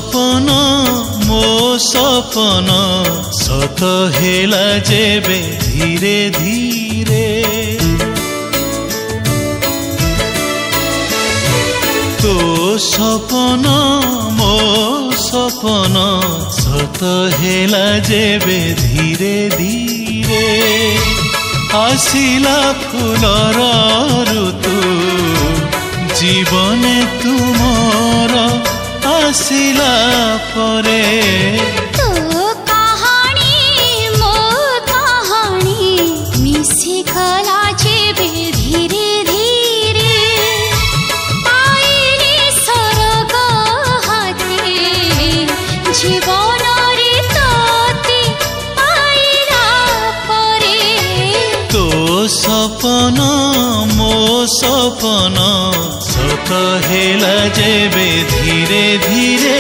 सपन मो सपन सत हेला जेबे धीरे धीरे तो सपन मो सपन सत हेला जेबे धीरे धीरे आसिला फुलर ऋतु जीवने तुमर आसिला परे तो कहानी मो कहानी मिसी गला जेबे धीरे धीरे पाइले सरग हाते जीवन रे तोते पाइला परे तो सपन मो सपन सत हेला जेबे धीरे धीरे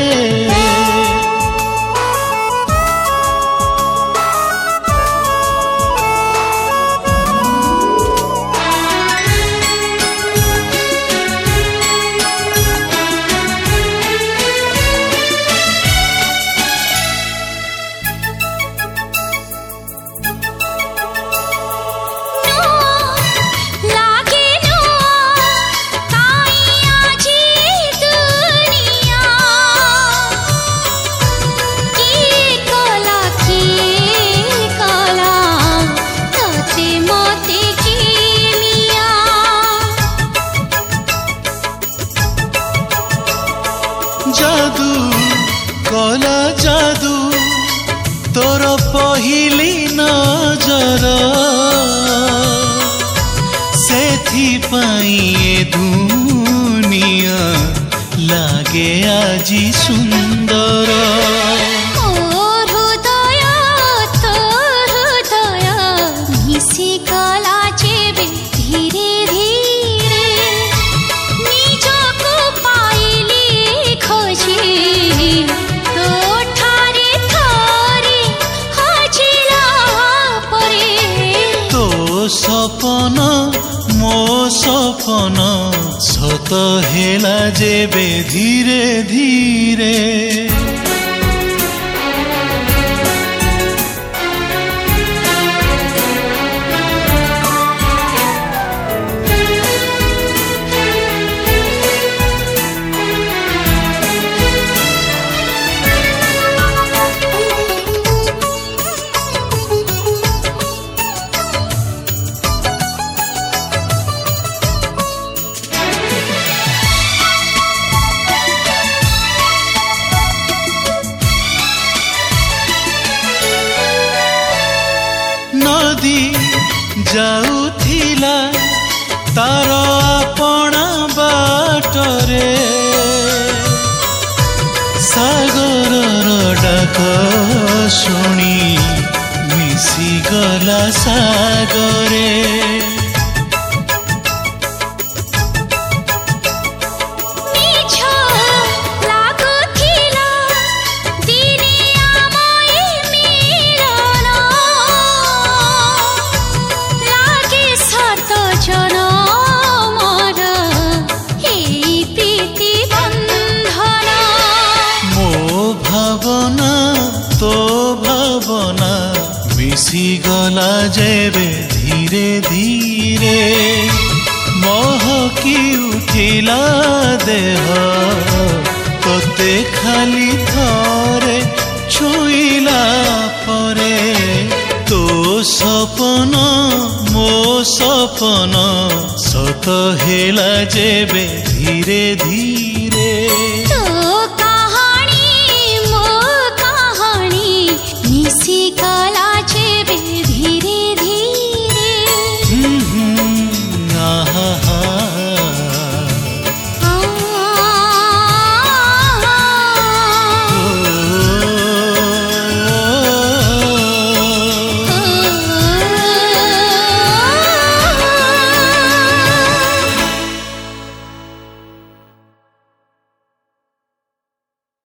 जादू कला जादू तोर पहिली नजर सेथि पाई ए दुनिया लागे आजी सुंदर मिसी गला जेबे धीरे धीरे निजको पाइली खोजी तो ठारे थारे हजिला परे तो सपन मो सपन सत हेला जेबे धीरे धीरे नदी जाउथिला तार आपणा बाटरे सागरर डाक शुणी मिसी गला सागरे भावना तो भावना मिसी गला जेबे धीरे धीरे महकी उठिला देह तोते खाली थरे छुईला परे तो सपन मो सपन सत हेला जेबे धीरे धीरे।